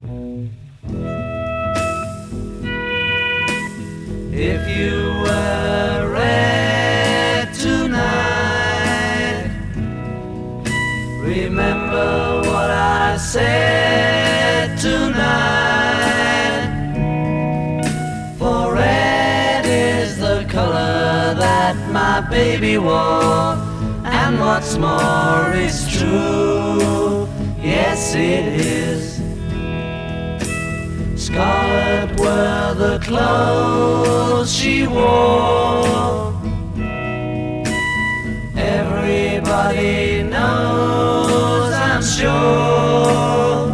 If you were red tonight, remember what I said tonight. For red is the color that my baby wore, and what's more is true, yes it is. Scarlet were the clothes she wore. Everybody knows, I'm sure.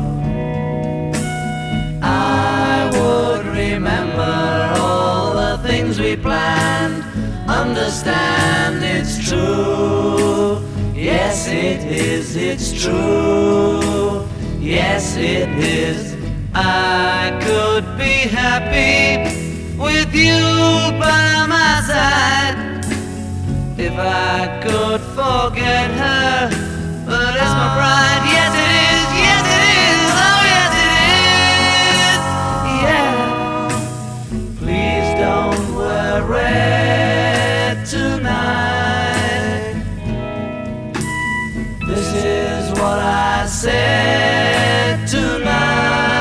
I would remember all the things we planned. Understand it's true. Yes it is, it's true. Yes it is. I could be happy with you by my side if I could forget her, but it's my pride. Yes it is, yes it is, oh yes it is, yeah. Please don't wear red tonight. This is what I said tonight.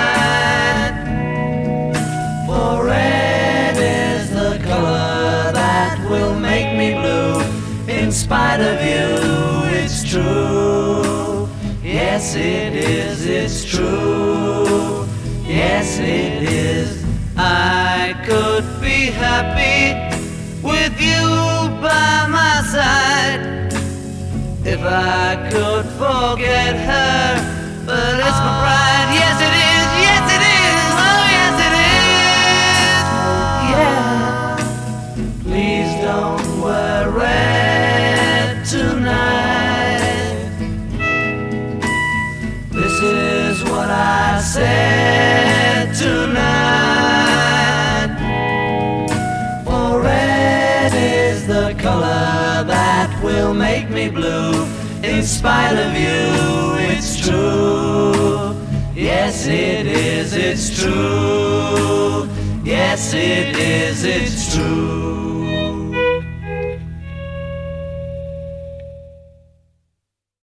In spite of you, it's true. Yes it is, it's true. Yes it is. I could be happy with you by my side if I could forget her, but it's my pride. Yes it is, yes it is, oh yes it is, yeah. Please don't wear red tonight. This is what I said tonight. For red is the color that will make me blue. In spite of you, it's true. Yes it is, it's true. Yes it is, it's true.